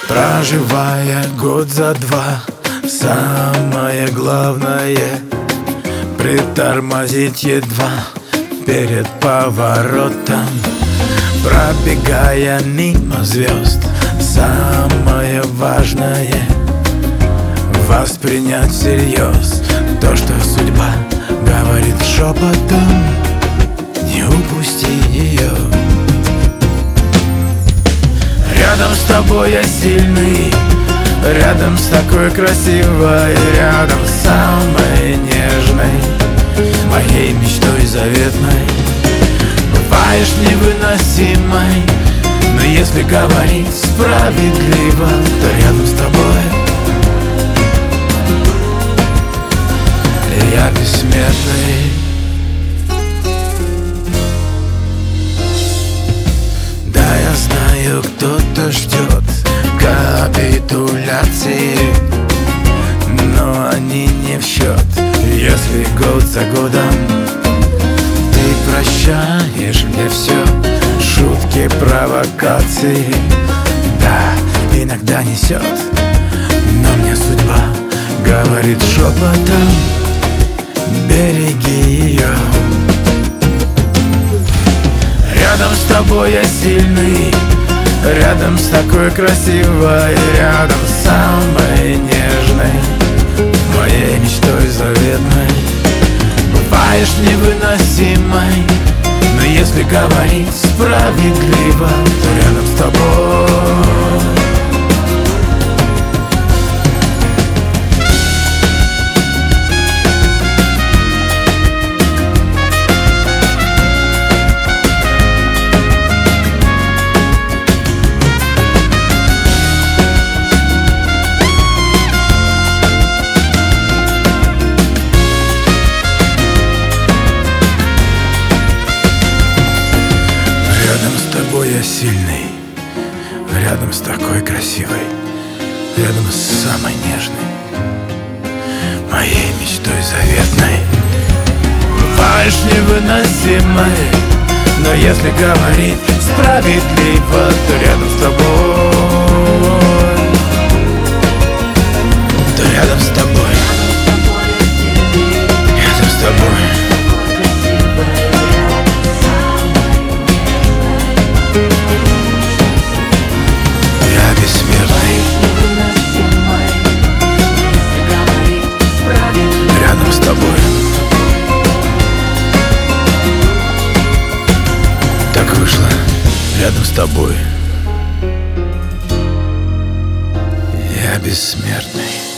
Проживая год за два, самое главное притормозить едва перед поворотом. Пробегая мимо звезд, самое важное воспринять всерьез то, что судьба говорит шепотом. Не упусти ее. Рядом с тобой я сильный, рядом с такой красивой, рядом с самой нежной, моей мечтой заветной. Бываешь невыносимой, но если говорить справедливо, то рядом с тобой я бессмертный. Да, я знаю, кто-то ждет капитуляции, но они не в счет, если год за годом ты прощаешь мне все, шутки, провокации. Да, иногда несет, но мне судьба говорит шепотом: береги ее. Рядом с тобой я сильный, рядом с такой красивой, рядом с самой нежной, моей мечтой заветной. Бываешь невыносимой, но если говорить справедливо, то рядом с тобой я сильный, рядом с такой красивой, рядом с самой нежной, моей мечтой заветной. Бываешь невыносимой, но если говорить справедливо, то рядом с тобой, то рядом с тобой, рядом с тобой. Так вышло, рядом с тобой я бессмертный.